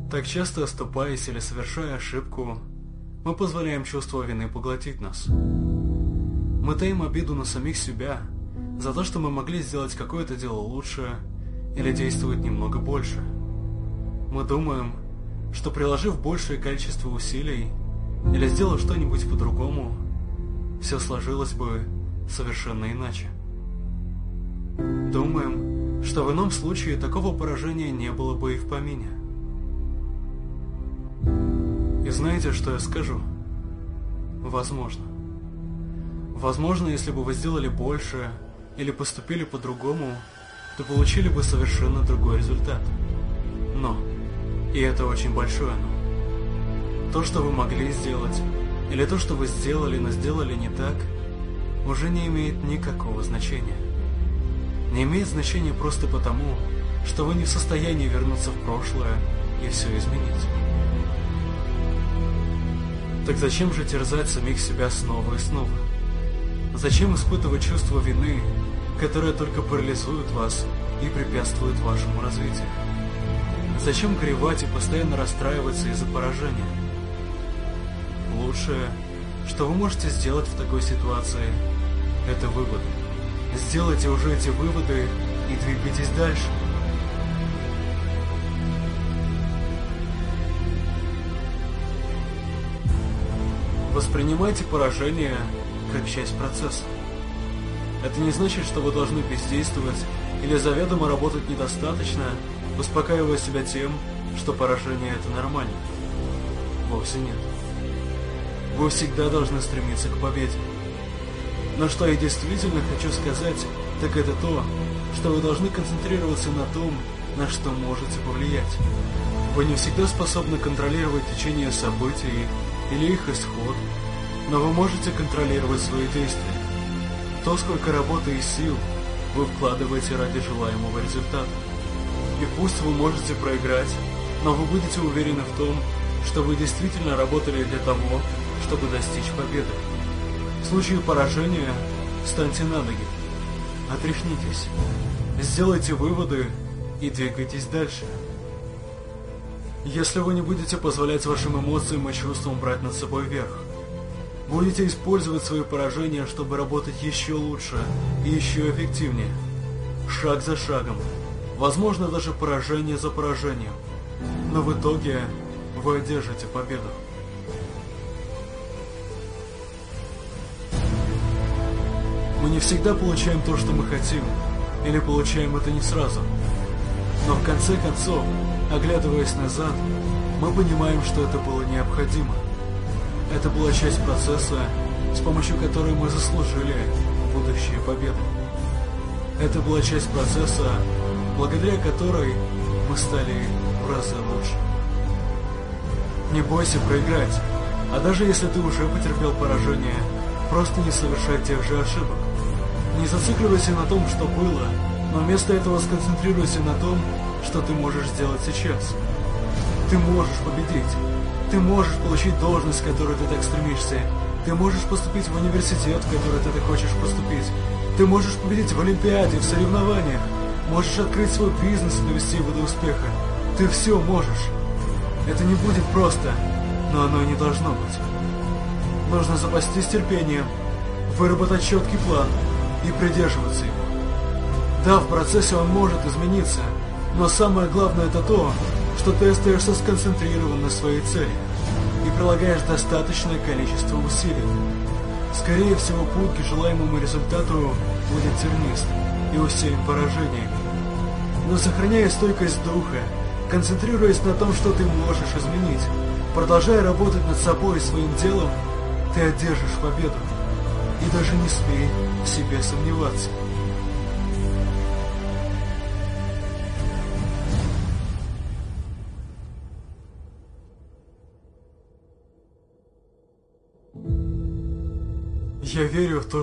Так часто оступаясь или совершая ошибку, мы позволяем чувство вины поглотить нас. Мы таим обиду на самих себя за то, что мы могли сделать какое-то дело лучше или действовать немного больше. Мы думаем, что приложив большее количество усилий или сделав что-нибудь по-другому, все сложилось бы совершенно иначе. Думаем, что в ином случае такого поражения не было бы и в помине. И знаете, что я скажу? Возможно. Возможно, если бы вы сделали больше или поступили по-другому, то получили бы совершенно другой результат. Но, и это очень большое но, то, что вы могли сделать, или то, что вы сделали, но сделали не так, уже не имеет никакого значения. Не имеет значения просто потому, что вы не в состоянии вернуться в прошлое и все изменить. Так зачем же терзать самих себя снова и снова? Зачем испытывать чувство вины, которое только парализует вас и препятствует вашему развитию? Зачем горевать и постоянно расстраиваться из-за поражения? Лучшее, что вы можете сделать в такой ситуации, это выводы. Сделайте уже эти выводы и двигайтесь дальше. Воспринимайте поражение как часть процесса. Это не значит, что вы должны бездействовать или заведомо работать недостаточно, успокаивая себя тем, что поражение – это нормально. Вовсе нет. Вы всегда должны стремиться к победе. Но что я действительно хочу сказать, так это то, что вы должны концентрироваться на том, на что можете повлиять. Вы не всегда способны контролировать течение событий или их исход, но вы можете контролировать свои действия. То, сколько работы и сил вы вкладываете ради желаемого результата. И пусть вы можете проиграть, но вы будете уверены в том, что вы действительно работали для того, чтобы достичь победы. В случае поражения встаньте на ноги, отряхнитесь, сделайте выводы и двигайтесь дальше. Если вы не будете позволять вашим эмоциям и чувствам брать над собой верх, будете использовать свои поражения, чтобы работать еще лучше и еще эффективнее, шаг за шагом, возможно даже поражение за поражением, но в итоге вы одержите победу. Мы не всегда получаем то, что мы хотим, или получаем это не сразу. Но в конце концов, оглядываясь назад, мы понимаем, что это было необходимо. Это была часть процесса, с помощью которой мы заслужили будущие победы. Это была часть процесса, благодаря которой мы стали в разы лучше. Не бойся проиграть, а даже если ты уже потерпел поражение, просто не совершай тех же ошибок. Не зацикливайся на том, что было, но вместо этого сконцентрируйся на том, что ты можешь сделать сейчас. Ты можешь победить. Ты можешь получить должность, к которой ты так стремишься. Ты можешь поступить в университет, в который ты так хочешь поступить. Ты можешь победить в Олимпиаде, в соревнованиях. Можешь открыть свой бизнес и довести его до успеха. Ты все можешь. Это не будет просто, но оно и не должно быть. Нужно запастись терпением, выработать четкий план и придерживаться его. Да, в процессе он может измениться, но самое главное это то, что ты остаешься сконцентрирован на своей цели и прилагаешь достаточное количество усилий. Скорее всего, путь к желаемому результату будет тернист и усеян поражениями. Но сохраняя стойкость духа, концентрируясь на том, что ты можешь изменить, продолжая работать над собой и своим делом, ты одержишь победу. И даже не смей в себе сомневаться. Я верю в то,